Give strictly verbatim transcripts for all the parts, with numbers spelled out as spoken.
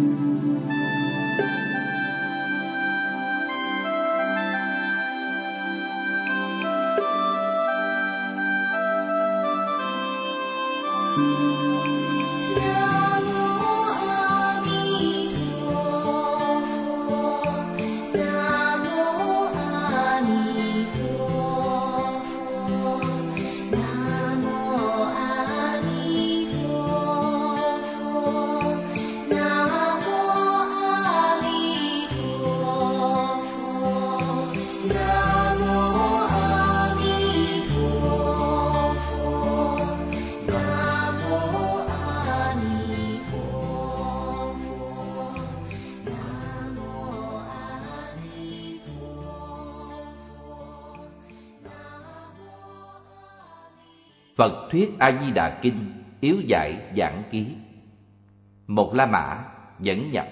Phật thuyết A Di Đà Kinh yếu giải giảng ký. Một La Mã dẫn nhập.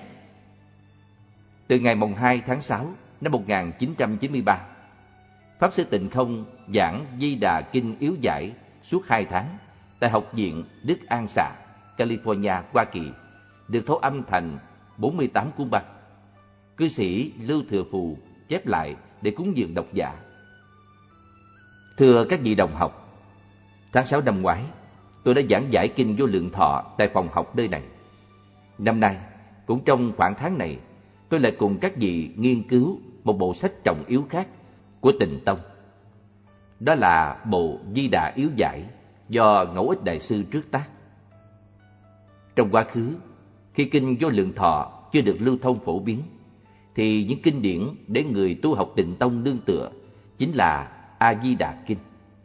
Từ ngày mùng hai tháng sáu năm một nghìn chín trăm chín mươi ba, Pháp Sư Tịnh Không giảng Di Đà Kinh yếu giải suốt hai tháng tại Học viện Đức An Xạ, California, Hoa Kỳ, được thấu âm thành bốn mươi tám cuốn băng. Cư sĩ Lưu Thừa Phù chép lại để cúng dường độc giả. Thưa các vị đồng học, tháng sáu năm ngoái, tôi đã giảng giải Kinh Vô Lượng Thọ tại phòng học nơi này. Năm nay, cũng trong khoảng tháng này, tôi lại cùng các vị nghiên cứu một bộ sách trọng yếu khác của Tịnh Tông. Đó là bộ Di Đà Yếu Giải do Ngẫu Ích Đại Sư trước tác. Trong quá khứ, khi Kinh Vô Lượng Thọ chưa được lưu thông phổ biến, thì những kinh điển để người tu học Tịnh Tông nương tựa chính là A Di Đà Kinh.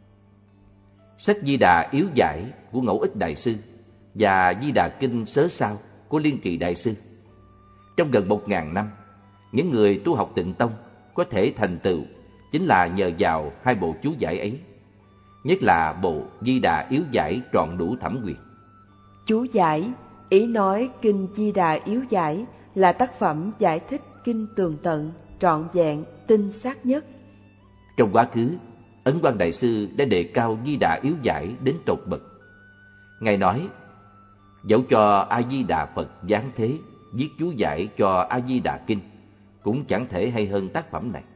Sách Di Đà Yếu Giải của Ngẫu Ích Đại Sư và Di Đà Kinh Sớ Sao của Liên Trì Đại Sư. Trong gần một ngàn năm, những người tu học Tịnh Tông có thể thành tựu chính là nhờ vào hai bộ chú giải ấy, nhất là bộ Di Đà Yếu Giải trọn đủ thẩm quyền. Chú giải, ý nói Kinh Di Đà Yếu Giải là tác phẩm giải thích kinh tường tận, trọn vẹn, tinh xác nhất. Trong quá khứ, Ấn Quang Đại Sư đã đề cao Di Đà Yếu Giải đến tột bậc. Ngài nói, dẫu cho A Di Đà Phật giáng thế viết chú giải cho A Di Đà Kinh cũng chẳng thể hay hơn tác phẩm này.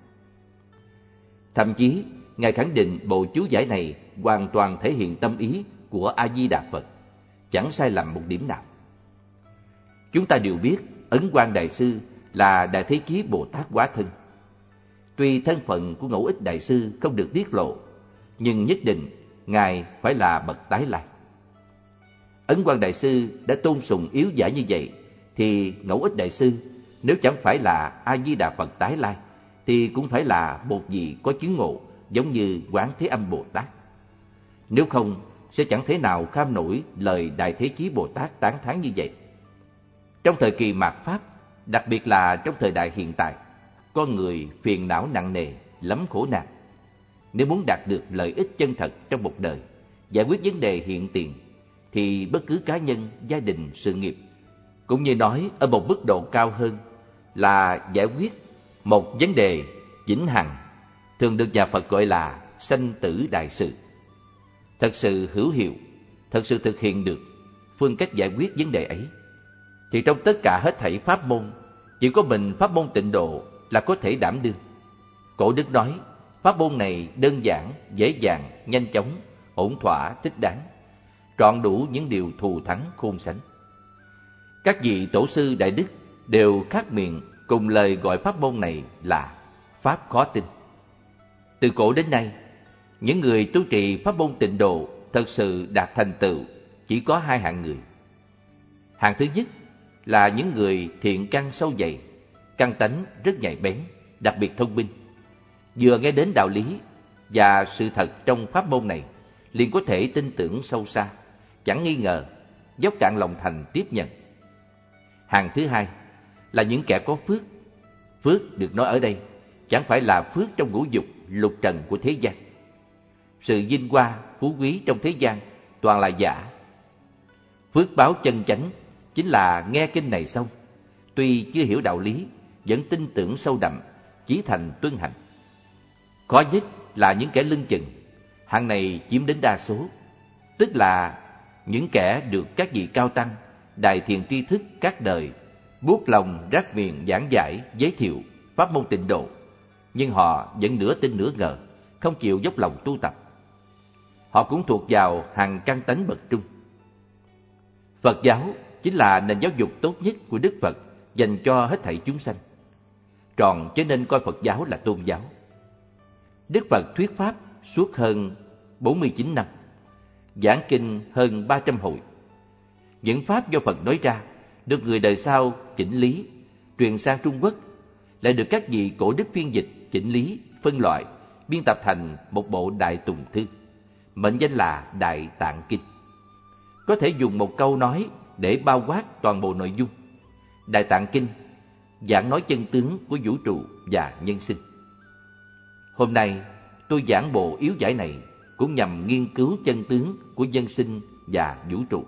Thậm chí, Ngài khẳng định bộ chú giải này hoàn toàn thể hiện tâm ý của A Di Đà Phật, chẳng sai lầm một điểm nào. Chúng ta đều biết Ấn Quang Đại Sư là Đại Thế Chí Bồ Tát hóa thân. Tuy thân phận của Ngẫu Ích Đại Sư không được tiết lộ, nhưng nhất định Ngài phải là bậc tái lai. Ấn Quang Đại Sư đã tôn sùng yếu giải như vậy, thì Ngẫu Ích Đại Sư nếu chẳng phải là A Di Đà Phật tái lai, thì cũng phải là một vị có chứng ngộ giống như Quán Thế Âm Bồ Tát. Nếu không, sẽ chẳng thể nào kham nổi lời Đại Thế Chí Bồ Tát tán thán như vậy. Trong thời kỳ mạt Pháp, đặc biệt là trong thời đại hiện tại, con người phiền não nặng nề, lắm khổ nạn. Nếu muốn đạt được lợi ích chân thật trong một đời, giải quyết vấn đề hiện tiền, thì bất cứ cá nhân, gia đình, sự nghiệp, cũng như nói ở một mức độ cao hơn là giải quyết một vấn đề vĩnh hằng, thường được nhà Phật gọi là sanh tử đại sự. Thật sự hữu hiệu, thật sự thực hiện được phương cách giải quyết vấn đề ấy, thì trong tất cả hết thảy pháp môn, chỉ có mình pháp môn Tịnh Độ là có thể đảm đương. Cổ đức nói, pháp môn này đơn giản, dễ dàng, nhanh chóng, ổn thỏa, thích đáng, trọn đủ những điều thù thắng khôn sánh. Các vị tổ sư đại đức đều khác miệng cùng lời gọi pháp môn này là pháp khó tin. Từ cổ đến nay, những người tu trì pháp môn Tịnh Độ thật sự đạt thành tựu chỉ có hai hạng người. Hạng thứ nhất là những người thiện căn sâu dày, căn tánh rất nhạy bén, đặc biệt thông minh, vừa nghe đến đạo lý và sự thật trong pháp môn này liền có thể tin tưởng sâu xa, chẳng nghi ngờ, dốc cạn lòng thành tiếp nhận. Hạng thứ hai là những kẻ có phước. Phước được nói ở đây chẳng phải là phước trong ngũ dục lục trần của thế gian. Sự vinh hoa phú quý trong thế gian toàn là giả. Phước báo chân chánh chính là nghe kinh này xong, tuy chưa hiểu đạo lý, vẫn tin tưởng sâu đậm, chí thành tuân hành. Khó nhất là những kẻ lưng chừng, hạng này chiếm đến đa số, tức là những kẻ được các vị cao tăng, đại thiện tri thức các đời buốt lòng rát miệng giảng giải, giới thiệu pháp môn Tịnh Độ, nhưng họ vẫn nửa tin nửa ngờ, không chịu dốc lòng tu tập. Họ cũng thuộc vào hàng căn tánh bậc trung. Phật giáo chính là nền giáo dục tốt nhất của Đức Phật dành cho hết thảy chúng sanh. Tròn cho nên coi Phật giáo là tôn giáo. Đức Phật thuyết pháp suốt hơn bốn mươi chín năm, giảng kinh hơn ba trăm hồi. Những pháp do Phật nói ra được người đời sau chỉnh lý, truyền sang Trung Quốc, lại được các vị cổ đức phiên dịch, chỉnh lý, phân loại, biên tập thành một bộ Đại Tùng Thư, mệnh danh là Đại Tạng Kinh. Có thể dùng một câu nói để bao quát toàn bộ nội dung. Đại Tạng Kinh giảng nói chân tướng của vũ trụ và nhân sinh. Hôm nay tôi giảng bộ yếu giải này cũng nhằm nghiên cứu chân tướng của nhân sinh và vũ trụ.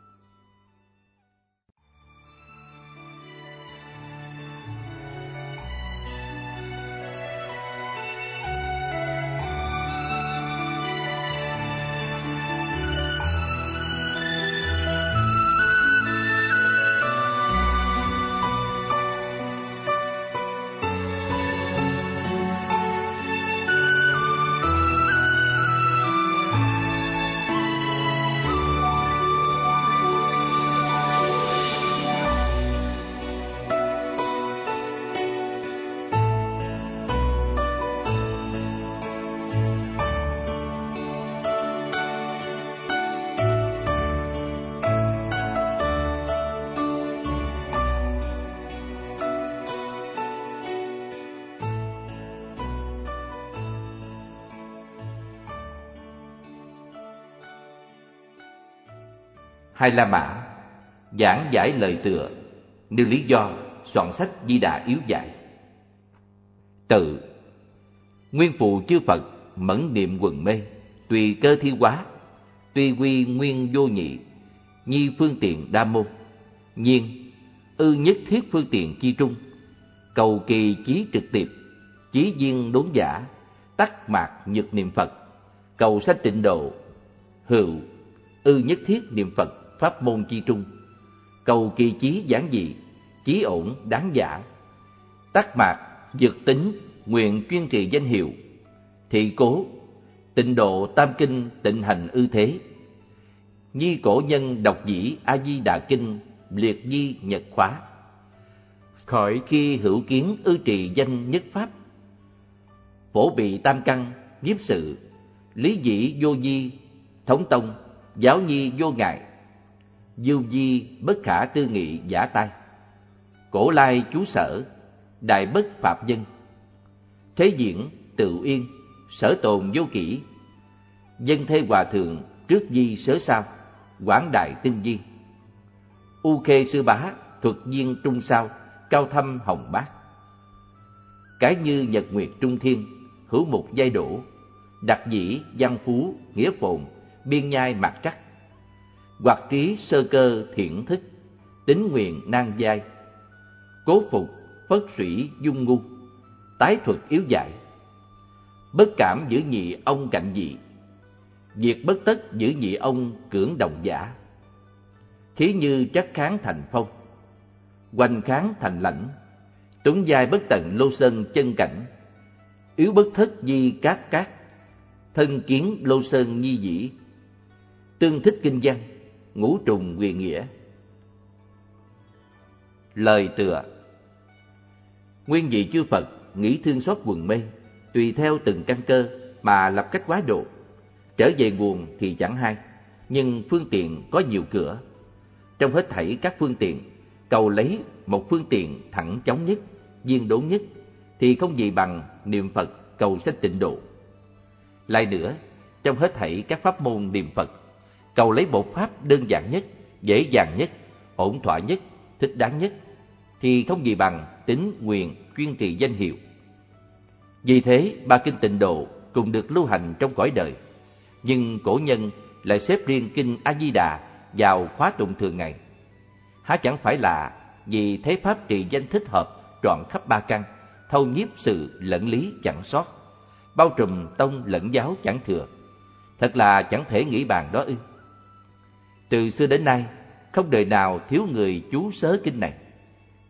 Hai La Mã giảng giải lời tựa, nêu lý do soạn sách Di Đà yếu giải. Tự nguyên phụ chư Phật mẫn niệm quần mê, tùy cơ thi hóa, tuy quy nguyên vô nhị, nhi phương tiện đa môn, nhiên ư nhất thiết phương tiện chi trung, cầu kỳ chí trực tiệp, chí duyên đốn giả, tắc mạc nhật niệm Phật, cầu sanh tịnh độ, hữu ư nhất thiết niệm Phật pháp môn chi trung, cầu kỳ chí giảng dị, chí ổn đáng giả, tắc mạc dược tính nguyện chuyên trì danh hiệu, thị cố tịnh độ tam kinh tịnh hành ư thế, nhi cổ nhân đọc dĩ A Di Đà kinh liệt di nhật khóa, khỏi khi hữu kiến ư trì danh nhất pháp, phổ bị tam căn nhiếp sự, lý dĩ vô di thống tông, giáo nhi vô ngại, dưu di bất khả tư nghị giả tai, cổ lai chú sở, đại bất phạm nhân, thế diễn tự yên, sở tồn vô kỷ, dân thê hòa thượng trước di sớ sao, quảng đại tinh di, u khê sư bá thuật viên trung sao, cao thâm hồng bát, cái như nhật nguyệt trung thiên, hữu mục giai đổ, đặc dĩ văn phú nghĩa phồn, biên nhai mạc trắc, hoặc trí sơ cơ thiện thức, tính nguyện nan giai, cố phục phất sủy dung ngu, tái thuật yếu giải, bất cảm giữ nhị ông cạnh dị, việc bất tất giữ nhị ông cưỡng đồng giả, khí như chắc kháng thành phong, hoành kháng thành lãnh, tuấn giai bất tận lô sơn chân cảnh, yếu bất thất di cát cát, thân kiến lô sơn nhi dĩ, tương thích kinh văn, ngũ trùng quyền nghĩa. Lời tựa: nguyên vị chư Phật nghĩ thương xót quần mê, tùy theo từng căn cơ mà lập cách quá độ. Trở về nguồn thì chẳng hay, nhưng phương tiện có nhiều cửa. Trong hết thảy các phương tiện, cầu lấy một phương tiện thẳng chóng nhất, viên đốn nhất, thì không gì bằng niệm Phật cầu sanh tịnh độ. Lại nữa, trong hết thảy các pháp môn niệm Phật, cầu lấy bộ pháp đơn giản nhất, dễ dàng nhất, ổn thỏa nhất, thích đáng nhất, thì không gì bằng tín nguyện chuyên trì danh hiệu. Vì thế, ba kinh tịnh độ cùng được lưu hành trong cõi đời, nhưng cổ nhân lại xếp riêng kinh A Di Đà vào khóa tụng thường ngày. Há chẳng phải là vì thế pháp trì danh thích hợp, trọn khắp ba căn, thâu nhiếp sự lẫn lý chẳng sót, bao trùm tông lẫn giáo chẳng thừa. Thật là chẳng thể nghĩ bàn đó ư. Từ xưa đến nay, không đời nào thiếu người chú sớ kinh này.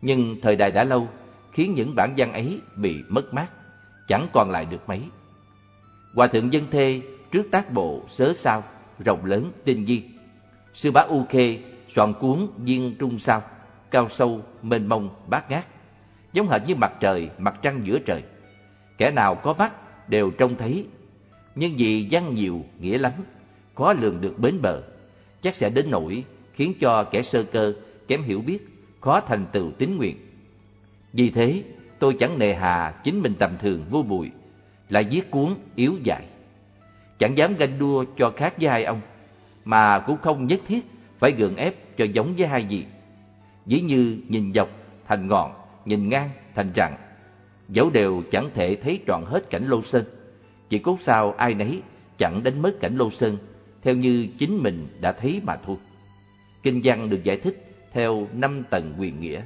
Nhưng thời đại đã lâu, khiến những bản văn ấy bị mất mát, chẳng còn lại được mấy. Hòa thượng Dân Thê trước tác bộ Sớ Sao, rộng lớn, tinh vi. Sư bá U Khê soạn cuốn Viên Trung Sao, cao sâu, mênh mông, bát ngát, giống hệt như mặt trời, mặt trăng giữa trời. Kẻ nào có mắt đều trông thấy, nhưng vì văn nhiều, nghĩa lắm, khó lường được bến bờ, chắc sẽ đến nỗi khiến cho kẻ sơ cơ, kém hiểu biết, khó thành tựu tín nguyện. Vì thế, tôi chẳng nề hà chính mình tầm thường vô bụi, lại viết cuốn yếu dại. Chẳng dám ganh đua cho khác với hai ông, mà cũng không nhất thiết phải gượng ép cho giống với hai vị. Ví như nhìn dọc thành ngọn, nhìn ngang thành rặng, dẫu đều chẳng thể thấy trọn hết cảnh Lô Sơn, chỉ cốt sao ai nấy chẳng đánh mất cảnh Lô Sơn theo như chính mình đã thấy mà thôi. Kinh văn được giải thích theo năm tầng huyền nghĩa.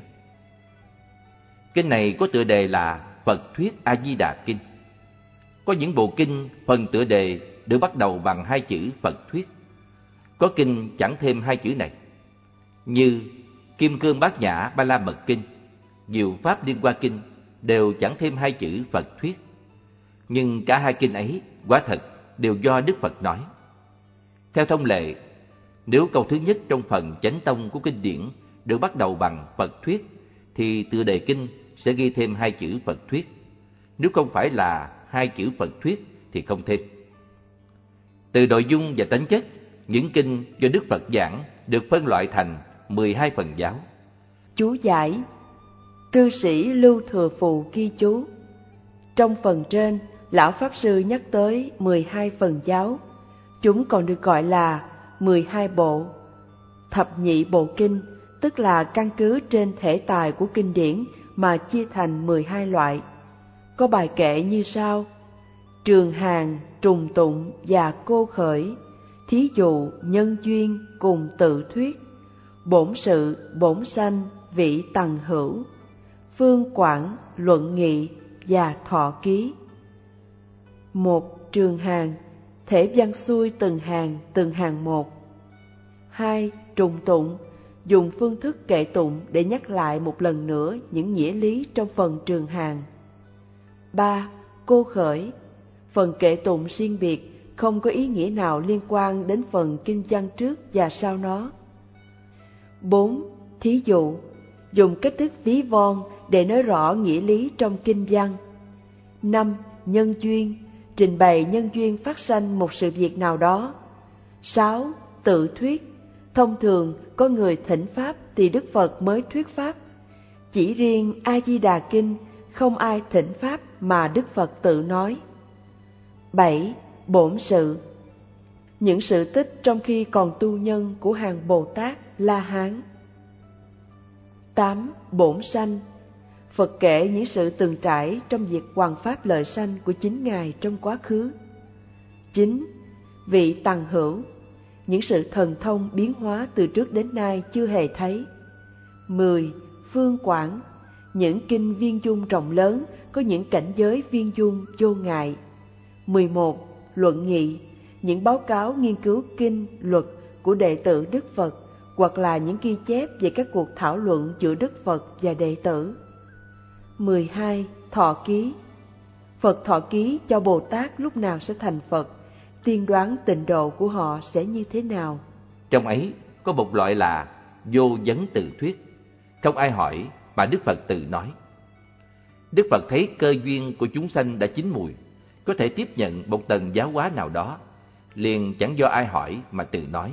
Kinh này có tựa đề là Phật Thuyết A Di Đà Kinh. Có những bộ kinh phần tựa đề được bắt đầu bằng hai chữ Phật Thuyết. Có kinh chẳng thêm hai chữ này, như Kim Cương Bát Nhã Ba La Mật Kinh, Diệu Pháp Liên Hoa Kinh đều chẳng thêm hai chữ Phật Thuyết. Nhưng cả hai kinh ấy quả thật đều do Đức Phật nói. Theo thông lệ, nếu câu thứ nhất trong phần chánh tông của kinh điển được bắt đầu bằng Phật Thuyết, thì tựa đề kinh sẽ ghi thêm hai chữ Phật Thuyết. Nếu không phải là hai chữ Phật Thuyết thì không thêm. Từ nội dung và tính chất, những kinh do Đức Phật giảng được phân loại thành mười hai phần giáo. Chú giải: Cư sĩ Lưu Thừa Phù ghi chú. Trong phần trên, Lão Pháp Sư nhắc tới mười hai phần giáo. Chúng còn được gọi là mười hai bộ. Thập nhị bộ kinh, tức là căn cứ trên thể tài của kinh điển mà chia thành mười hai loại. Có bài kệ như sau: Trường Hàng, Trùng Tụng và Cô Khởi, thí dụ nhân duyên cùng tự thuyết, bổn sự, bổn sanh, vị tằng hữu, phương quảng, luận nghị và thọ ký. Một. Trường Hàng, thể văn xuôi từng hàng, từng hàng một. Hai. Trùng Tụng, dùng phương thức kệ tụng để nhắc lại một lần nữa những nghĩa lý trong phần Trường Hàng. Ba. Cô Khởi, phần kệ tụng riêng biệt, không có ý nghĩa nào liên quan đến phần kinh văn trước và sau nó. Bốn. Thí dụ, dùng cách thức ví von để nói rõ nghĩa lý trong kinh văn. Năm. Nhân duyên, trình bày nhân duyên phát sanh một sự việc nào đó. Sáu. Tự thuyết, thông thường có người thỉnh pháp thì Đức Phật mới thuyết pháp. Chỉ riêng A Di Đà Kinh không ai thỉnh pháp mà Đức Phật tự nói. Bảy. Bổn sự, những sự tích trong khi còn tu nhân của hàng Bồ Tát, La Hán. Tám. Bổn sanh, Phật kể những sự từng trải trong việc hoằng pháp lợi sanh của chính Ngài trong quá khứ. Chín. Vị tằng hữu, những sự thần thông biến hóa từ trước đến nay chưa hề thấy. Mười. Phương quảng, những kinh viên dung rộng lớn có những cảnh giới viên dung vô ngại. Mười một. Luận nghị, những báo cáo nghiên cứu kinh, luật của đệ tử Đức Phật, hoặc là những ghi chép về các cuộc thảo luận giữa Đức Phật và đệ tử. Mười hai. Thọ ký, Phật thọ ký cho Bồ Tát lúc nào sẽ thành Phật, tiên đoán tịnh độ của họ sẽ như thế nào. Trong ấy có một loại là vô vấn tự thuyết, không ai hỏi mà Đức Phật tự nói. Đức Phật thấy cơ duyên của chúng sanh đã chín mùi, có thể tiếp nhận một tầng giáo hóa nào đó, liền chẳng do ai hỏi mà tự nói.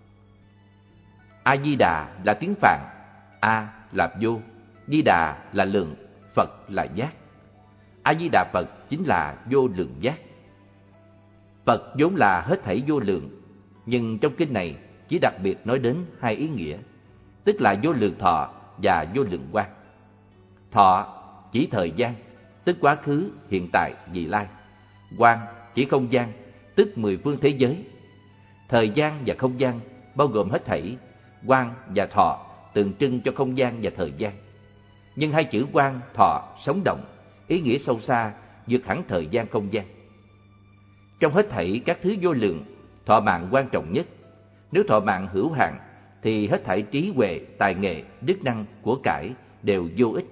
A Di Đà là tiếng Phạn, A là vô, Di Đà là lượng, Phật là giác. A Di Đà Phật chính là vô lượng giác. Phật vốn là hết thảy vô lượng, nhưng trong kinh này chỉ đặc biệt nói đến hai ý nghĩa, tức là vô lượng thọ và vô lượng quang. Thọ chỉ thời gian, tức quá khứ, hiện tại, vị lai. Quang chỉ không gian, tức mười phương thế giới. Thời gian và không gian bao gồm hết thảy. Quang và thọ tượng trưng cho không gian và thời gian. Nhưng hai chữ quang, thọ, sống động, ý nghĩa sâu xa, vượt hẳn thời gian không gian. Trong hết thảy các thứ vô lượng, thọ mạng quan trọng nhất. Nếu thọ mạng hữu hạn, thì hết thảy trí huệ, tài nghệ, đức năng, của cải đều vô ích.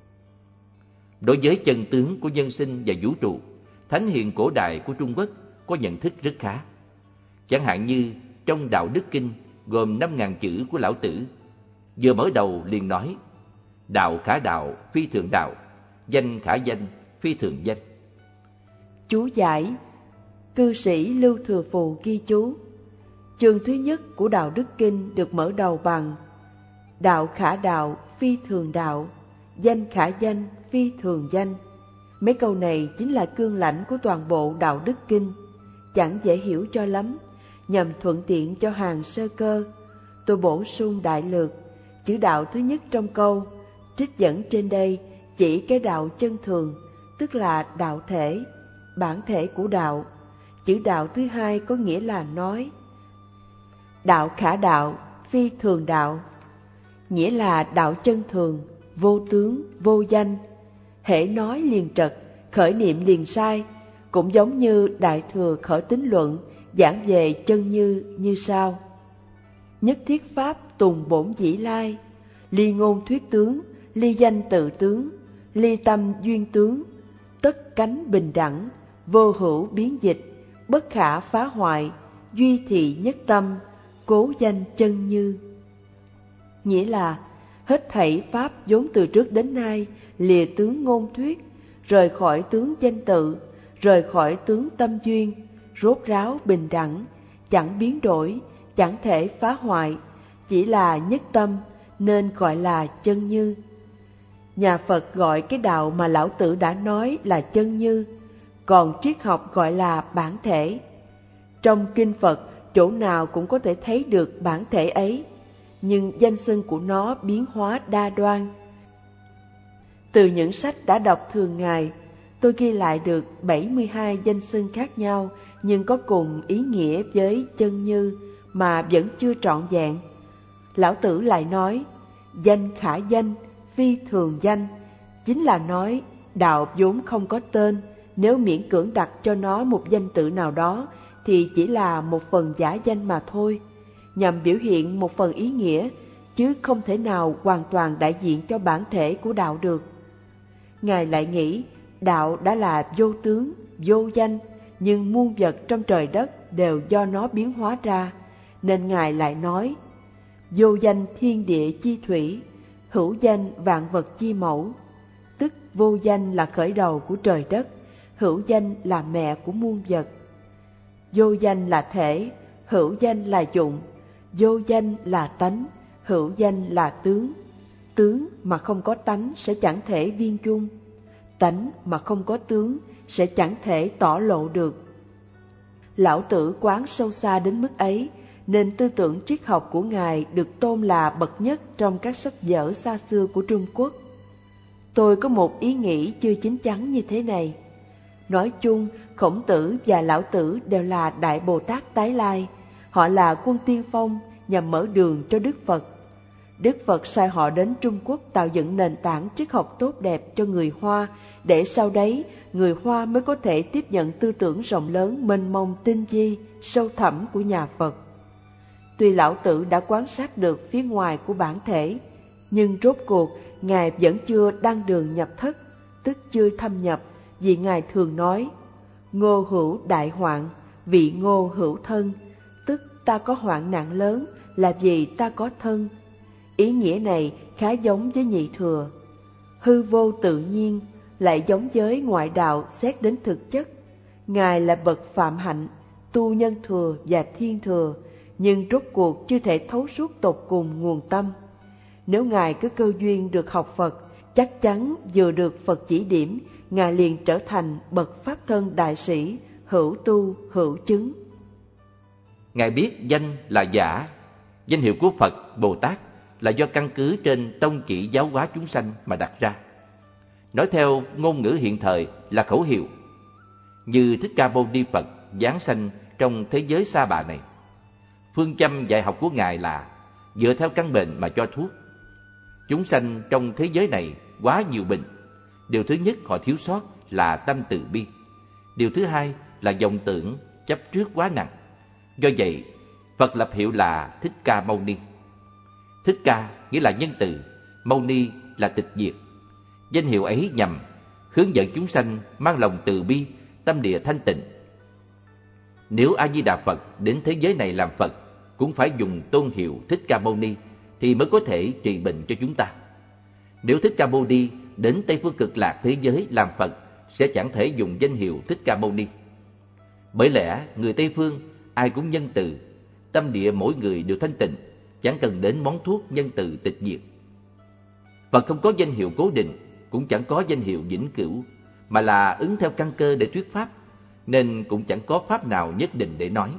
Đối với chân tướng của nhân sinh và vũ trụ, thánh hiền cổ đại của Trung Quốc có nhận thức rất khá. Chẳng hạn như trong Đạo Đức Kinh gồm năm ngàn chữ của Lão Tử, vừa mở đầu liền nói: đạo khả đạo, phi thường đạo; danh khả danh, phi thường danh. Chú giải: cư sĩ Lưu Thừa Phù ghi chú. Chương thứ nhất của Đạo Đức Kinh được mở đầu bằng: đạo khả đạo, phi thường đạo; danh khả danh, phi thường danh. Mấy câu này chính là cương lãnh của toàn bộ Đạo Đức Kinh, chẳng dễ hiểu cho lắm. Nhằm thuận tiện cho hàng sơ cơ, tôi bổ sung đại lược. Chữ đạo thứ nhất trong câu trích dẫn trên đây chỉ cái đạo chân thường, tức là đạo thể, bản thể của đạo. Chữ đạo thứ hai có nghĩa là nói. Đạo khả đạo, phi thường đạo, nghĩa là đạo chân thường, vô tướng, vô danh. Hễ nói liền trật, khởi niệm liền sai. Cũng giống như Đại Thừa khởi tín luận giảng về chân như như sau: nhất thiết pháp tùng bổn dĩ lai, ly ngôn thuyết tướng, ly danh tự tướng, ly tâm duyên tướng, tất cánh bình đẳng, vô hữu biến dịch, bất khả phá hoại, duy thị nhất tâm, cố danh chân như. Nghĩa là hết thảy pháp vốn từ trước đến nay lìa tướng ngôn thuyết, rời khỏi tướng danh tự, rời khỏi tướng tâm duyên, rốt ráo bình đẳng, chẳng biến đổi, chẳng thể phá hoại, chỉ là nhất tâm, nên gọi là chân như. Nhà Phật gọi cái đạo mà Lão Tử đã nói là chân như, còn triết học gọi là bản thể. Trong kinh Phật, chỗ nào cũng có thể thấy được bản thể ấy, nhưng danh xưng của nó biến hóa đa đoan. Từ những sách đã đọc thường ngày, tôi ghi lại được bảy mươi hai danh xưng khác nhau, nhưng có cùng ý nghĩa với chân như mà vẫn chưa trọn vẹn. Lão Tử lại nói: danh khả danh, phi thường danh, chính là nói đạo vốn không có tên, nếu miễn cưỡng đặt cho nó một danh tự nào đó thì chỉ là một phần giả danh mà thôi, nhằm biểu hiện một phần ý nghĩa, chứ không thể nào hoàn toàn đại diện cho bản thể của đạo được. Ngài lại nghĩ đạo đã là vô tướng, vô danh, nhưng muôn vật trong trời đất đều do nó biến hóa ra, nên Ngài lại nói: vô danh thiên địa chi thủy, hữu danh vạn vật chi mẫu. Tức vô danh là khởi đầu của trời đất, hữu danh là mẹ của muôn vật. Vô danh là thể, hữu danh là dụng. Vô danh là tánh, hữu danh là tướng. Tướng mà không có tánh sẽ chẳng thể viên chung, tánh mà không có tướng sẽ chẳng thể tỏ lộ được. Lão Tử quán sâu xa đến mức ấy, nên tư tưởng triết học của Ngài được tôn là bậc nhất trong các sách vở xa xưa của Trung Quốc. Tôi có một ý nghĩ chưa chín chắn như thế này. Nói chung, Khổng Tử và Lão Tử đều là Đại Bồ Tát tái lai. Họ là quân tiên phong nhằm mở đường cho Đức Phật. Đức Phật sai họ đến Trung Quốc tạo dựng nền tảng triết học tốt đẹp cho người Hoa, để sau đấy người Hoa mới có thể tiếp nhận tư tưởng rộng lớn, mênh mông, tinh vi, sâu thẳm của nhà Phật. Tuy Lão Tử đã quan sát được phía ngoài của bản thể, nhưng rốt cuộc Ngài vẫn chưa đăng đường nhập thất, tức chưa thâm nhập, vì Ngài thường nói: ngô hữu đại hoạn, vị ngô hữu thân, tức ta có hoạn nạn lớn là vì ta có thân. Ý nghĩa này khá giống với nhị thừa. Hư vô tự nhiên lại giống với ngoại đạo xét đến thực chất. Ngài là bậc phạm hạnh, tu nhân thừa và thiên thừa, nhưng rốt cuộc chưa thể thấu suốt tột cùng nguồn tâm. Nếu Ngài có cơ duyên được học Phật, chắc chắn vừa được Phật chỉ điểm, Ngài liền trở thành bậc pháp thân đại sĩ, hữu tu hữu chứng. Ngài biết danh là giả, danh hiệu của Phật, Bồ Tát là do căn cứ trên tông chỉ giáo hóa chúng sanh mà đặt ra. Nói theo ngôn ngữ hiện thời là khẩu hiệu. Như Thích Ca Mâu Ni Phật giáng sanh trong thế giới sa bà này, phương châm dạy học của Ngài là dựa theo căn bệnh mà cho thuốc. Chúng sanh trong thế giới này quá nhiều bệnh. Điều thứ nhất họ thiếu sót là tâm từ bi. Điều thứ hai là vọng tưởng chấp trước quá nặng. Do vậy, Phật lập hiệu là Thích Ca Mâu Ni. Thích Ca nghĩa là nhân từ, Mâu Ni là tịch diệt. Danh hiệu ấy nhằm hướng dẫn chúng sanh mang lòng từ bi, tâm địa thanh tịnh. Nếu A Di Đà Phật đến thế giới này làm Phật cũng phải dùng tôn hiệu Thích Ca Mâu Ni thì mới có thể trị bệnh cho chúng ta. Nếu Thích Ca Mâu Ni đến Tây Phương Cực Lạc thế giới làm Phật sẽ chẳng thể dùng danh hiệu Thích Ca Mâu Ni. Bởi lẽ người Tây Phương ai cũng nhân từ, tâm địa mỗi người đều thanh tịnh, chẳng cần đến món thuốc nhân từ tịch diệt. Phật không có danh hiệu cố định, cũng chẳng có danh hiệu vĩnh cửu, mà là ứng theo căn cơ để thuyết pháp, nên cũng chẳng có pháp nào nhất định để nói.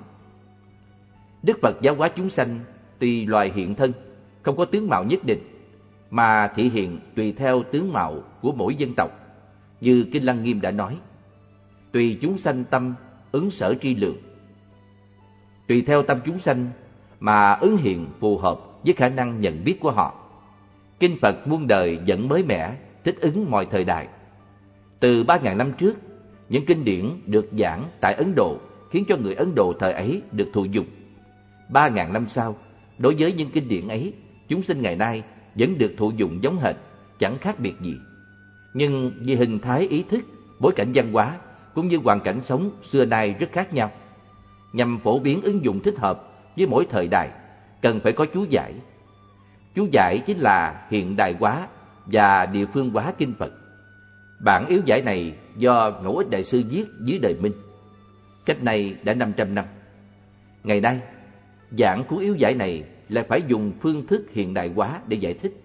Đức Phật giáo hóa chúng sanh tùy loài hiện thân, không có tướng mạo nhất định, mà thị hiện tùy theo tướng mạo của mỗi dân tộc. Như Kinh Lăng Nghiêm đã nói, tùy chúng sanh tâm ứng sở tri lượng. Tùy theo tâm chúng sanh mà ứng hiện phù hợp với khả năng nhận biết của họ. Kinh Phật muôn đời vẫn mới mẻ, thích ứng mọi thời đại. Từ ba ngàn năm trước, những kinh điển được giảng tại Ấn Độ khiến cho người Ấn Độ thời ấy được thụ dụng. Ba ngàn năm sau, đối với những kinh điển ấy, chúng sinh ngày nay vẫn được thụ dụng giống hệt, chẳng khác biệt gì. Nhưng vì hình thái ý thức, bối cảnh văn hóa cũng như hoàn cảnh sống xưa nay rất khác nhau, nhằm phổ biến ứng dụng thích hợp với mỗi thời đại, cần phải có chú giải. Chú giải chính là hiện đại hóa và địa phương hóa kinh Phật. Bản yếu giải này do Ngẫu Ích Đại Sư viết dưới đời Minh, cách này đã năm trăm năm. Ngày nay, giảng cuốn yếu giải này lại phải dùng phương thức hiện đại hóa để giải thích.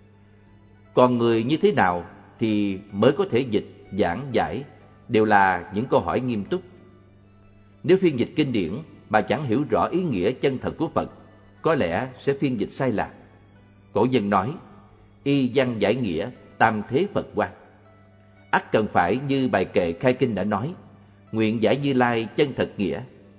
Còn người như thế nào thì mới có thể dịch, giảng, giải đều là những câu hỏi nghiêm túc. Nếu phiên dịch kinh điển mà chẳng hiểu rõ ý nghĩa chân thật của Phật, có lẽ sẽ phiên dịch sai lạc. Cổ nhân nói, y văn giải nghĩa, tam thế Phật quan. Ắt cần phải như bài kệ khai kinh đã nói, nguyện giải Như Lai chân thật nghĩa.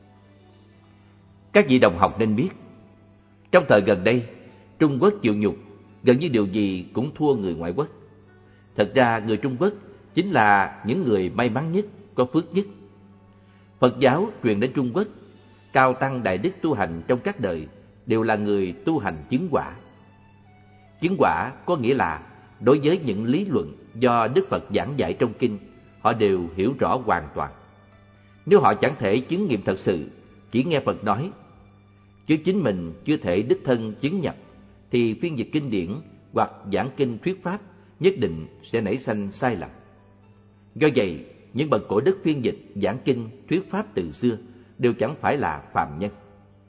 Các vị đồng học nên biết, trong thời gần đây, Trung Quốc chịu nhục, gần như điều gì cũng thua người ngoại quốc. Thật ra người Trung Quốc chính là những người may mắn nhất, có phước nhất. Phật giáo truyền đến Trung Quốc, cao tăng đại đức tu hành trong các đời đều là người tu hành chứng quả. Chứng quả có nghĩa là đối với những lý luận do Đức Phật giảng dạy trong kinh, họ đều hiểu rõ hoàn toàn. Nếu họ chẳng thể chứng nghiệm thật sự, chỉ nghe Phật nói, chứ chính mình chưa thể đích thân chứng nhập, thì phiên dịch kinh điển hoặc giảng kinh thuyết pháp nhất định sẽ nảy sanh sai lầm. Do vậy, những bậc cổ đức phiên dịch giảng kinh thuyết pháp từ xưa đều chẳng phải là phàm nhân.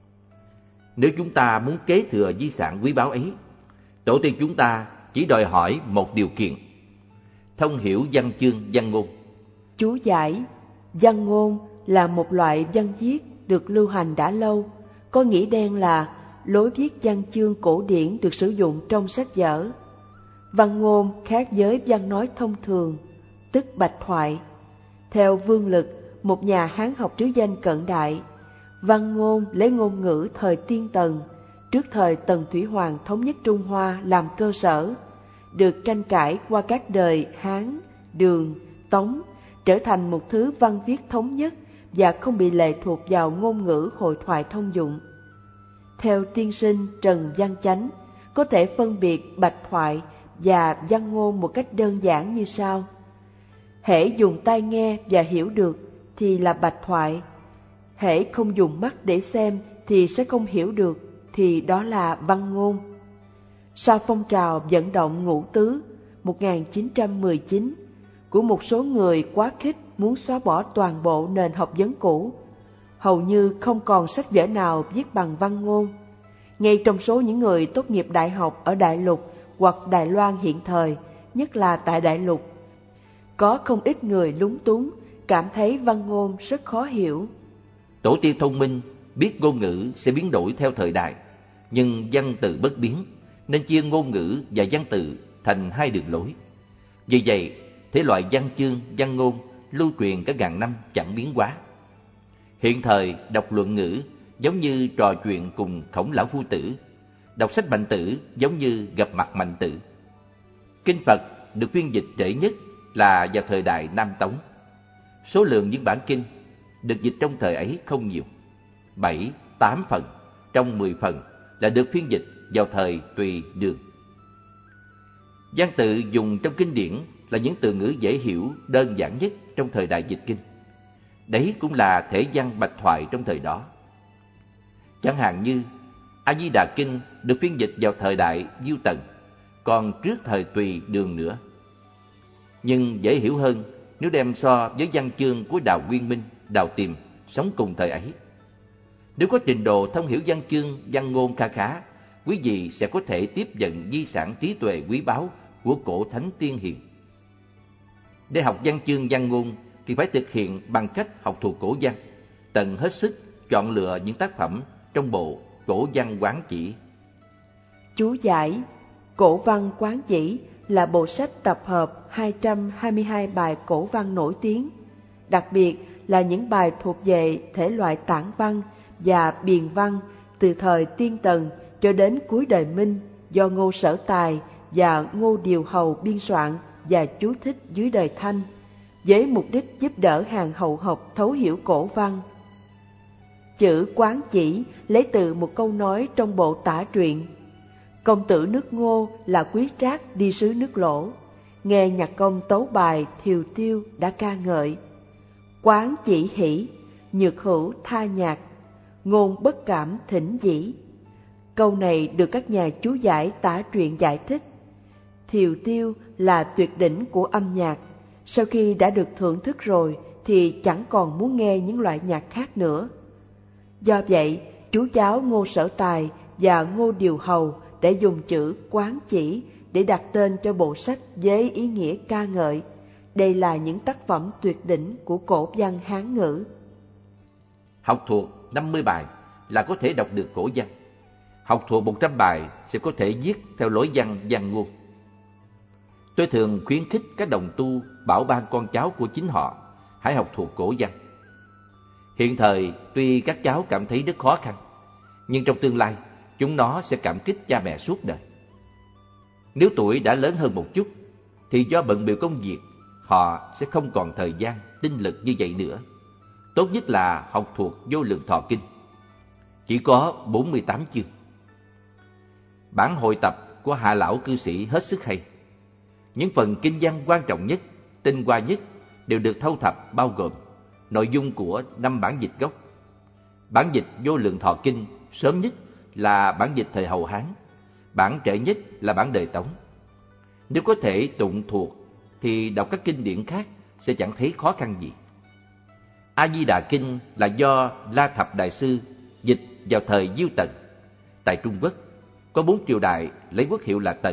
Nếu chúng ta muốn kế thừa di sản quý báu ấy, tổ tiên chúng ta chỉ đòi hỏi một điều kiện: thông hiểu văn chương văn ngôn. Chú giải: văn ngôn là một loại văn viết được lưu hành đã lâu, có nghĩa đen là lối viết văn chương cổ điển được sử dụng trong sách vở. Văn ngôn khác với văn nói thông thường, tức bạch thoại. Theo Vương Lực, một nhà Hán học trứ danh cận đại, văn ngôn lấy ngôn ngữ thời Tiên Tần, trước thời Tần Thủy Hoàng thống nhất Trung Hoa làm cơ sở, được canh cải qua các đời Hán, Đường, Tống, trở thành một thứ văn viết thống nhất và không bị lệ thuộc vào ngôn ngữ hội thoại thông dụng. Theo tiên sinh Trần Văn Chánh, có thể phân biệt bạch thoại và văn ngôn một cách đơn giản như sau: hễ dùng tai nghe và hiểu được thì là bạch thoại, hễ không dùng mắt để xem thì sẽ không hiểu được thì đó là văn ngôn. Sau phong trào vận động ngũ tứ một nghìn chín trăm mười chín của một số người quá khích muốn xóa bỏ toàn bộ nền học vấn cũ, hầu như không còn sách vở nào viết bằng văn ngôn. Ngay trong số những người tốt nghiệp đại học ở Đại Lục hoặc Đài Loan hiện thời, nhất là tại Đại Lục, có không ít người lúng túng, cảm thấy văn ngôn rất khó hiểu. Tổ tiên thông minh biết ngôn ngữ sẽ biến đổi theo thời đại, nhưng văn từ bất biến, nên chia ngôn ngữ và văn từ thành hai đường lối. Vì vậy, thể loại văn chương, văn ngôn lưu truyền cả ngàn năm chẳng biến hóa. Hiện thời đọc luận ngữ giống như trò chuyện cùng Khổng lão phu tử, đọc sách Mạnh Tử giống như gặp mặt Mạnh Tử. Kinh Phật được phiên dịch trễ nhất là vào thời đại Nam Tống. Số lượng những bản kinh được dịch trong thời ấy không nhiều, bảy, tám phần trong mười phần là được phiên dịch vào thời Tùy Đường. Văn tự dùng trong kinh điển là những từ ngữ dễ hiểu, đơn giản nhất trong thời đại dịch kinh. Đấy cũng là thể văn bạch thoại trong thời đó. Chẳng hạn như A Di Đà Kinh được phiên dịch vào thời đại Diêu Tần, còn trước thời Tùy Đường nữa. Nhưng dễ hiểu hơn nếu đem so với văn chương của Đào Nguyên Minh, Đào Tiềm sống cùng thời ấy. Nếu có trình độ thông hiểu văn chương, văn ngôn kha khá, quý vị sẽ có thể tiếp nhận di sản trí tuệ quý báu của cổ thánh tiên hiền. Để học văn chương văn ngôn thì phải thực hiện bằng cách học thuộc cổ văn, tận hết sức chọn lựa những tác phẩm trong bộ Cổ văn Quán Chỉ. Chú giải: Cổ văn Quán Chỉ là bộ sách tập hợp hai trăm hai mươi hai bài cổ văn nổi tiếng, đặc biệt là những bài thuộc về thể loại tản văn và biền văn từ thời Tiên Tần cho đến cuối đời Minh, do Ngô Sở Tài và Ngô Điều Hầu biên soạn và chú thích dưới đời Thanh, với mục đích giúp đỡ hàng hậu học thấu hiểu cổ văn. Chữ Quán Chỉ lấy từ một câu nói trong bộ Tả Truyện: Công tử nước Ngô là Quý Trác đi sứ nước Lỗ, nghe nhạc công tấu bài Thiều Tiêu đã ca ngợi: Quán chỉ hỷ, nhược hữu tha nhạc, ngôn bất cảm thỉnh dĩ. Câu này được các nhà chú giải Tả Truyện giải thích: Thiều Tiêu là tuyệt đỉnh của âm nhạc, sau khi đã được thưởng thức rồi thì chẳng còn muốn nghe những loại nhạc khác nữa. Do vậy, chú cháu Ngô Sở Tài và Ngô Điều Hầu đã dùng chữ Quán Chỉ để đặt tên cho bộ sách với ý nghĩa ca ngợi. Đây là những tác phẩm tuyệt đỉnh của cổ văn Hán ngữ. Học thuộc năm mươi bài là có thể đọc được cổ văn. Học thuộc một trăm bài sẽ có thể viết theo lối văn văn ngôn. Tôi thường khuyến khích các đồng tu bảo ban con cháu của chính họ hãy học thuộc cổ văn. Hiện thời tuy các cháu cảm thấy rất khó khăn, nhưng trong tương lai chúng nó sẽ cảm kích cha mẹ suốt đời. Nếu tuổi đã lớn hơn một chút thì do bận bịu công việc, họ sẽ không còn thời gian, tinh lực như vậy nữa. Tốt nhất là học thuộc Vô Lượng Thọ Kinh. Chỉ có bốn mươi tám chương. Bản hội tập của Hạ lão cư sĩ hết sức hay. Những phần kinh văn quan trọng nhất, tinh hoa nhất đều được thâu thập bao gồm nội dung của năm bản dịch gốc. Bản dịch Vô Lượng Thọ Kinh sớm nhất là bản dịch thời Hậu Hán, bản trễ nhất là bản đời Tống. Nếu có thể tụng thuộc thì đọc các kinh điển khác sẽ chẳng thấy khó khăn gì. A Di Đà Kinh là do La Thập Đại Sư dịch vào thời Diêu Tần. Tại Trung Quốc có bốn triều đại lấy quốc hiệu là Tần.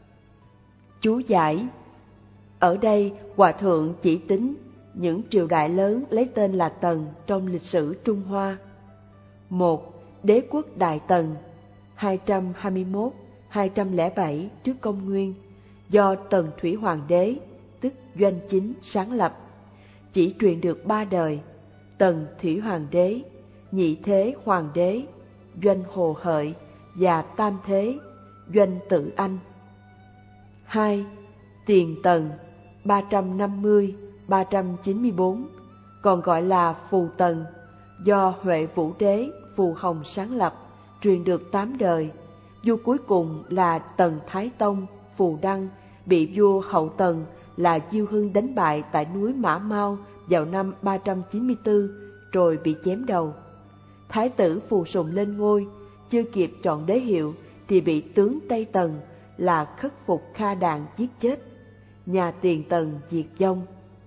Chú giải: Ở đây Hòa Thượng chỉ tính những triều đại lớn lấy tên là Tần trong lịch sử Trung Hoa. Một. Đế quốc Đại Tần hai trăm hai mươi mốt đến hai trăm lẻ bảy trước công nguyên, do Tần Thủy Hoàng đế tức Doanh Chính sáng lập, chỉ truyền được ba đời: Tần Thủy Hoàng đế, Nhị Thế Hoàng đế, Doanh Hồ Hợi và Tam Thế, Doanh Tự Anh. Hai. Tiền Tần ba trăm năm mươi đến ba trăm chín mươi bốn, còn gọi là Phù Tần, do Huệ Vũ đế Phù Hồng sáng lập, truyền được tám đời. Vua cuối cùng là Tần Thái Tông Phù Đăng, bị vua hậu Tần là Diêu Hưng đánh bại tại núi Mã Mau vào năm ba trăm chín mươi tư, rồi bị chém đầu. Thái tử Phù Sùng lên ngôi, chưa kịp chọn đế hiệu thì bị tướng Tây Tần là Khất Phục Kha Đạn giết chết. Nhà Tiền Tần diệt vong.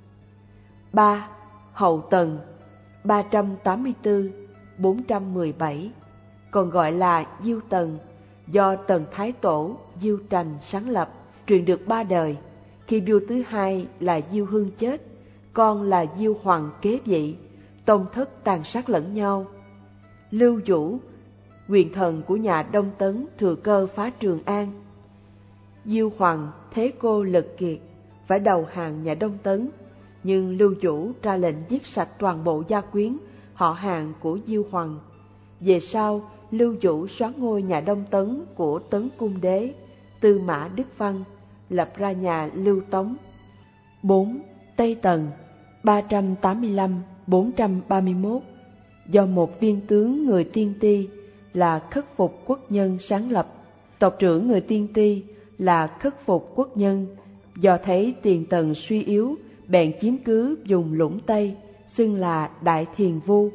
Ba. Hậu Tần ba trăm tám mươi tư đến bốn trăm mười bảy, còn gọi là Diêu Tần, do Tần Thái Tổ Diêu Trành sáng lập, truyền được ba đời. Khi vua thứ hai là Diêu Hưng chết, con là Diêu Hoằng kế vị, tông thất tàn sát lẫn nhau. Lưu Vũ, quyền thần của nhà Đông Tấn, thừa cơ phá Trường An. Diêu Hoằng thế cô lực kiệt, phải đầu hàng nhà Đông Tấn, nhưng Lưu Vũ ra lệnh giết sạch toàn bộ gia quyến họ hàng của Diêu Hoằng. Về sau, Lưu Vũ soán ngôi nhà Đông Tấn của Tấn Cung đế Tư Mã Đức Văn, lập ra nhà Lưu Tống. Bốn. Tây Tần ba trăm tám mươi lăm đến bốn trăm ba mươi mốt, do một viên tướng người Tiên Ti là Khất Phục Quốc Nhân sáng lập. Tộc trưởng người Tiên Ti là khất phục quốc nhân, do thấy Tiền Tần suy yếu, bèn chiếm cứ vùng Lũng Tây, xưng là Đại Thiền Vu.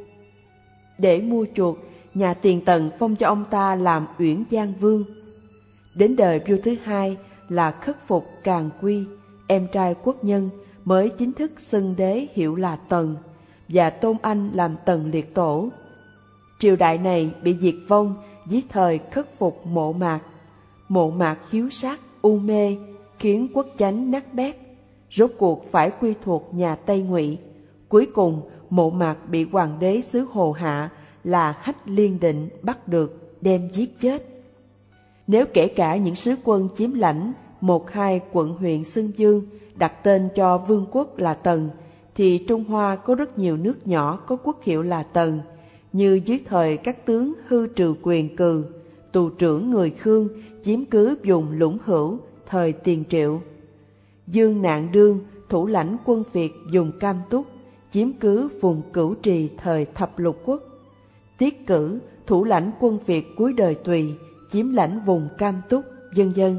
Để mua chuộc, nhà Tiền Tần phong cho ông ta làm Uyển Giang Vương. Đến đời vua thứ hai là khất phục Càn Quy, em trai quốc nhân, mới chính thức xưng đế hiệu là Tần, và tôn anh làm Tần Liệt Tổ. Triều đại này bị diệt vong dưới thời khất phục Mộ Mạc. Mộ Mạc hiếu sát, u mê, khiến quốc chánh nát bét, rốt cuộc phải quy thuộc nhà Tây Ngụy. Cuối cùng, Mộ Mạc bị hoàng đế xứ Hồ Hạ là Hách Liên Định bắt được, đem giết chết. Nếu kể cả những sứ quân chiếm lãnh một hai quận huyện xưng Dương, đặt tên cho vương quốc là Tần, thì Trung Hoa có rất nhiều nước nhỏ có quốc hiệu là Tần, như dưới thời các tướng Hư Trừ Quyền Cừ, tù trưởng người Khương chiếm cứ vùng Lũng Hữu thời Tiền Triệu. Dương Nạn Đương, thủ lãnh quân Việt dùng Cam Túc, chiếm cứ vùng Cửu Trì thời Thập Lục Quốc. Tiết Cử, thủ lãnh quân Việt cuối đời Tùy, chiếm lãnh vùng Cam Túc, vân vân.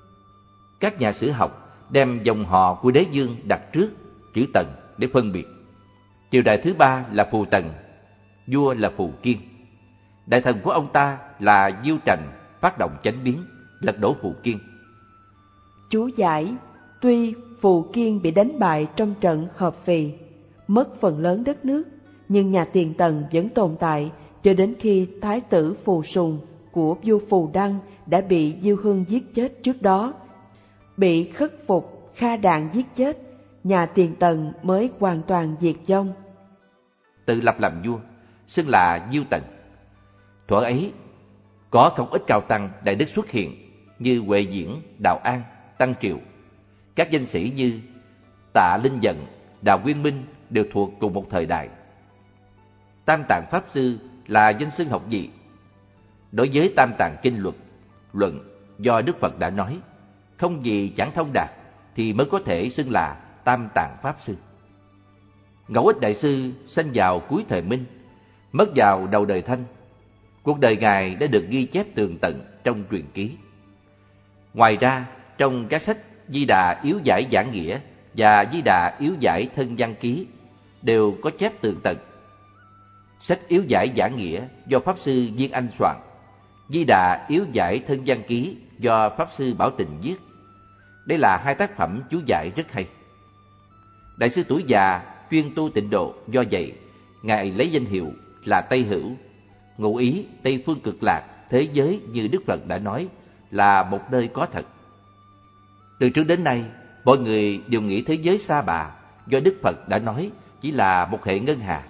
Các nhà sử học đem dòng họ của đế dương đặt trước chữ Tần để phân biệt. Triều đại thứ ba là Phù Tần, vua là Phù Kiên. Đại thần của ông ta là Diêu Trành phát động chánh biến, lật đổ Phù Kiên. Chú giải: tuy Phù Kiên bị đánh bại trong trận Hợp Phì, mất phần lớn đất nước, nhưng nhà Tiền Tần vẫn tồn tại cho đến khi Thái tử Phù Sùng của vua Phù Đăng đã bị Diêu Hưng giết chết trước đó. Bị khất phục Kha Đạn giết chết, nhà Tiền Tần mới hoàn toàn diệt vong. Tự lập làm vua, xưng là Diêu Tần. Thuở ấy, có không ít cao tăng đại đức xuất hiện như Huệ Diễn, Đào An, Tăng Triều. Các danh sĩ như Tạ Linh Dận, Đào Nguyên Minh đều thuộc cùng một thời đại. Tam Tạng Pháp Sư là danh xưng học gì? Đối với Tam Tạng Kinh Luật, luận do Đức Phật đã nói, không gì chẳng thông đạt thì mới có thể xưng là Tam Tạng Pháp Sư. Ngẫu Ích Đại Sư sanh vào cuối thời Minh, mất vào đầu đời Thanh. Cuộc đời Ngài đã được ghi chép tường tận trong truyền ký. Ngoài ra, trong các sách Di Đà Yếu Giải Giảng Nghĩa và Di Đà Yếu Giải Thân Văn Ký đều có chép tường tận. Sách Yếu Giải Giảng Nghĩa do Pháp Sư Viên Anh soạn, Di Đà Yếu Giải Thân Văn Ký do Pháp Sư Bảo Tình viết. Đây là hai tác phẩm chú giải rất hay. Đại sư tuổi già chuyên tu tịnh độ, do vậy Ngài lấy danh hiệu là Tây Hữu, ngụ ý Tây Phương Cực Lạc, thế giới như Đức Phật đã nói là một nơi có thật. Từ trước đến nay, mọi người đều nghĩ thế giới Sa Bà do Đức Phật đã nói chỉ là một hệ ngân hà.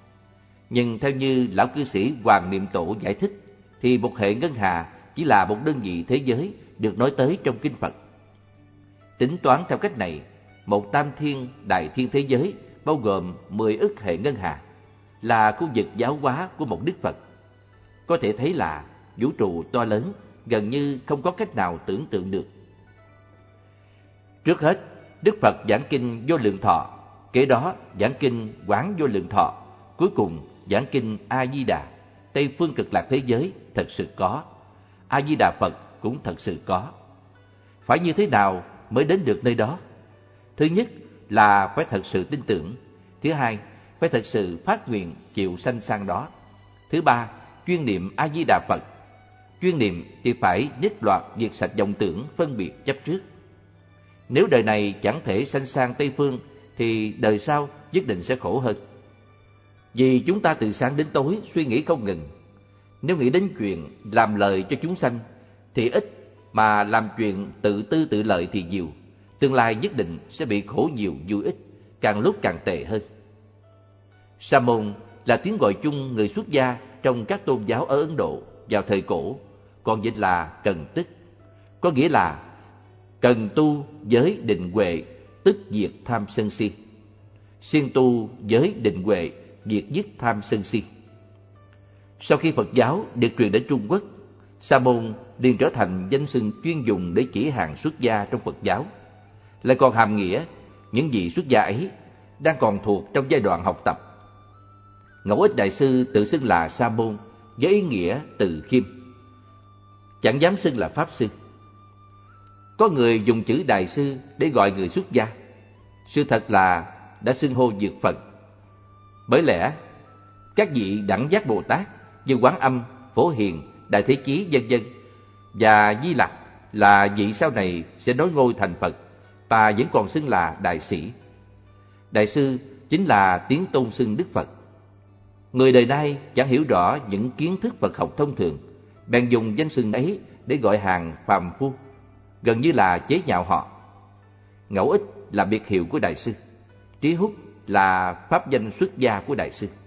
Nhưng theo như lão cư sĩ Hoàng Niệm Tổ giải thích, thì một hệ ngân hà chỉ là một đơn vị thế giới được nói tới trong kinh Phật. Tính toán theo cách này, một tam thiên đại thiên thế giới bao gồm mười ức hệ ngân hà, là khu vực giáo hóa của một Đức Phật. Có thể thấy là vũ trụ to lớn, gần như không có cách nào tưởng tượng được. Trước hết, Đức Phật giảng kinh Vô Lượng Thọ, kế đó giảng kinh Quán Vô Lượng Thọ, cuối cùng giảng kinh A Di Đà. Tây Phương Cực Lạc thế giới thật sự có, A Di Đà Phật cũng thật sự có. Phải như thế nào mới đến được nơi đó? Thứ nhất là phải thật sự tin tưởng. Thứ hai, phải thật sự phát nguyện chịu sanh sang đó. Thứ ba, chuyên niệm A Di Đà Phật. Chuyên niệm thì phải dứt loạt diệt sạch vọng tưởng phân biệt chấp trước. Nếu đời này chẳng thể sanh sang Tây Phương thì đời sau nhất định sẽ khổ hơn. Vì chúng ta từ sáng đến tối suy nghĩ không ngừng. Nếu nghĩ đến chuyện làm lợi cho chúng sanh thì ít, mà làm chuyện tự tư tự lợi thì nhiều. Tương lai nhất định sẽ bị khổ nhiều vui ít, càng lúc càng tệ hơn. Sa môn là tiếng gọi chung người xuất gia trong các tôn giáo ở Ấn Độ vào thời cổ, còn dịch là cần tức, có nghĩa là cần tu giới định huệ, tức diệt tham sân si. Siêng tu giới định huệ, diệt dứt tham sân si. Sau khi Phật giáo được truyền đến Trung Quốc, sa môn liền trở thành danh xưng chuyên dùng để chỉ hàng xuất gia trong Phật giáo, lại còn hàm nghĩa những vị xuất gia ấy đang còn thuộc trong giai đoạn học tập. Ngẫu Ích Đại Sư tự xưng là sa môn với ý nghĩa từ khiêm, chẳng dám xưng là pháp sư. Có người dùng chữ Đại Sư để gọi người xuất gia. Sự thật là đã xưng hô dược Phật. Bởi lẽ các vị Đẳng Giác Bồ Tát như Quán Âm, Phổ Hiền, Đại Thế Chí vân vân và Di Lặc là vị sau này sẽ nối ngôi thành Phật, ta vẫn còn xưng là Đại Sĩ. Đại Sư chính là tiếng tôn xưng Đức Phật. Người đời nay chẳng hiểu rõ những kiến thức Phật học thông thường, bèn dùng danh xưng ấy để gọi hàng phàm phu, gần như là chế nhạo họ. Ngẫu Ích là biệt hiệu của Đại Sư, Trí Húc là pháp danh xuất gia của Đại Sư.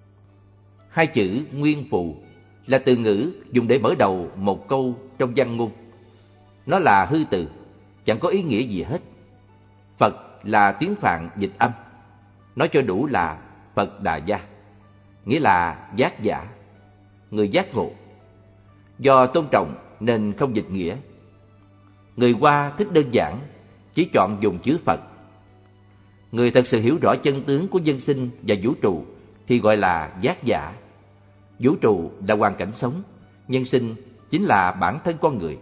Hai chữ Nguyên Phù là từ ngữ dùng để mở đầu một câu trong văn ngôn. Nó là hư từ, chẳng có ý nghĩa gì hết. Phật là tiếng Phạn dịch âm, nói cho đủ là Phật Đà Gia, nghĩa là giác giả, người giác ngộ. Do tôn trọng nên không dịch nghĩa. Người Hoa thích đơn giản, chỉ chọn dùng chữ Phật. Người thật sự hiểu rõ chân tướng của nhân sinh và vũ trụ thì gọi là giác giả. Vũ trụ là hoàn cảnh sống, nhân sinh chính là bản thân con người.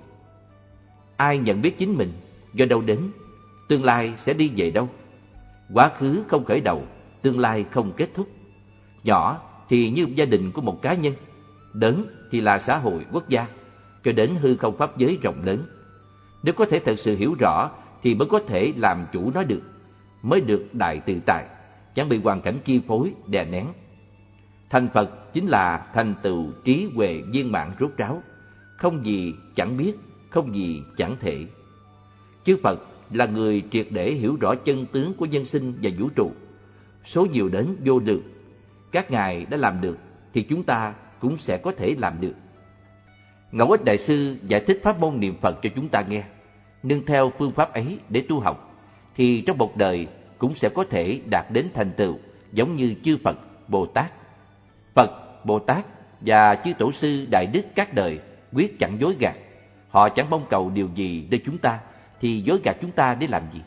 Ai nhận biết chính mình, do đâu đến, tương lai sẽ đi về đâu. Quá khứ không khởi đầu, tương lai không kết thúc. Nhỏ thì như gia đình của một cá nhân, lớn thì là xã hội, quốc gia, cho đến hư không pháp giới rộng lớn. Nếu có thể thật sự hiểu rõ thì mới có thể làm chủ nó được, mới được đại tự tại, chẳng bị hoàn cảnh chi phối, đè nén. Thành Phật chính là thành tựu trí huệ viên mãn rốt ráo, không gì chẳng biết, không gì chẳng thể. Chư Phật là người triệt để hiểu rõ chân tướng của nhân sinh và vũ trụ. Số nhiều đến vô lượng. Các ngài đã làm được thì chúng ta cũng sẽ có thể làm được. Ngẫu Ích Đại Sư giải thích pháp môn niệm Phật cho chúng ta nghe. Nương theo phương pháp ấy để tu học thì trong một đời cũng sẽ có thể đạt đến thành tựu giống như chư Phật, Bồ Tát. Phật, Bồ Tát và chư Tổ sư Đại Đức các đời quyết chẳng dối gạt. Họ chẳng mong cầu điều gì nơi chúng ta thì dối gạt chúng ta để làm gì.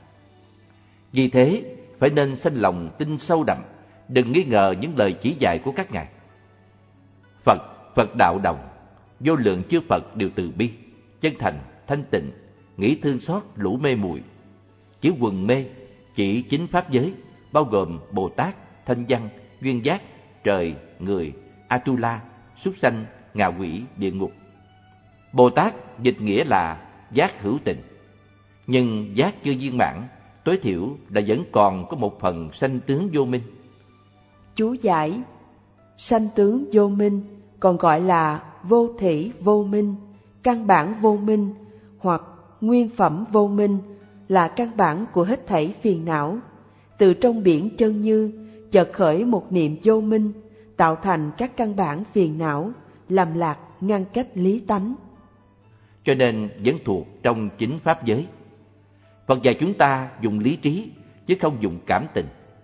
Vì thế phải nên sanh lòng tin sâu đậm, đừng nghi ngờ những lời chỉ dạy của các ngài. Phật, Phật đạo đồng, vô lượng chư Phật đều từ bi, chân thành, thanh tịnh, nghĩ thương xót lũ mê muội. Chữ quần mê chỉ chính pháp giới, bao gồm Bồ Tát, Thanh Văn, Duyên Giác, trời, người, Atula, súc sanh, ngạ quỷ, địa ngục. Bồ Tát dịch nghĩa là giác hữu tình, nhưng giác chưa viên mãn, tối thiểu là vẫn còn có một phần sanh tướng vô minh. Chú giải: sanh tướng vô minh còn gọi là vô thỉ vô minh, căn bản vô minh hoặc nguyên phẩm vô minh, là căn bản của hết thảy phiền não. Từ trong biển chân như chợt khởi một niệm vô minh, tạo thành các căn bản phiền não, làm lạc ngăn cách lý tánh. Cho nên vẫn thuộc trong chính pháp giới. Phật dạy chúng ta dùng lý trí chứ không dùng cảm tình.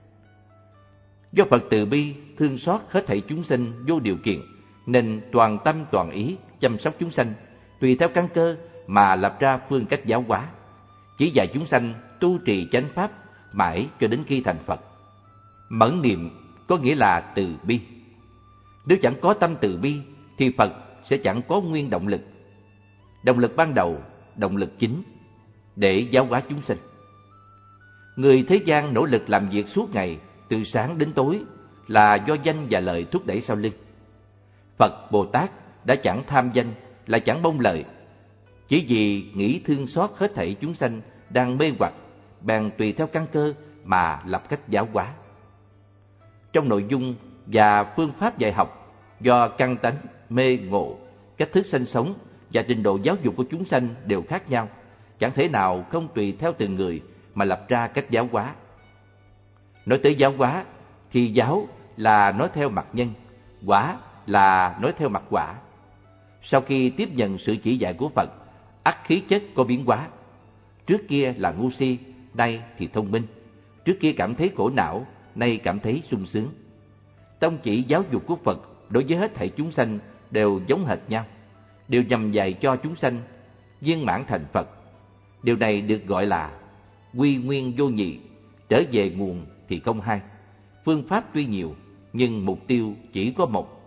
Do Phật từ bi thương xót hết thảy chúng sinh vô điều kiện, nên toàn tâm toàn ý chăm sóc chúng sanh, tùy theo căn cơ mà lập ra phương cách giáo hóa, chỉ dạy chúng sanh tu trì chánh pháp mãi cho đến khi thành Phật. Mẫn niệm có nghĩa là từ bi. Nếu chẳng có tâm từ bi thì Phật sẽ chẳng có nguyên động lực. Động lực ban đầu, động lực chính để giáo hóa chúng sinh. Người thế gian nỗ lực làm việc suốt ngày, từ sáng đến tối, là do danh và lợi thúc đẩy sau lưng. Phật Bồ Tát đã chẳng tham danh, là chẳng mong lợi, chỉ vì nghĩ thương xót hết thảy chúng sanh đang mê hoặc, bèn tùy theo căn cơ mà lập cách giáo hóa. Trong nội dung và phương pháp dạy học, do căn tánh, mê ngộ, cách thức sinh sống và trình độ giáo dục của chúng sanh đều khác nhau, chẳng thể nào không tùy theo từng người mà lập ra cách giáo hóa. Nói tới giáo hóa thì giáo là nói theo mặt nhân, quả là nói theo mặt quả. Sau khi tiếp nhận sự chỉ dạy của Phật, ắt khí chất có biến hóa. Trước kia là ngu si, nay thì thông minh. Trước kia cảm thấy khổ não, nay cảm thấy sung sướng. Tông chỉ giáo dục của Phật đối với hết thảy chúng sanh đều giống hệt nhau, đều nhằm dạy cho chúng sanh viên mãn thành Phật. Điều này được gọi là quy nguyên vô nhị, trở về nguồn thì không hai. Phương pháp tuy nhiều, nhưng mục tiêu chỉ có một.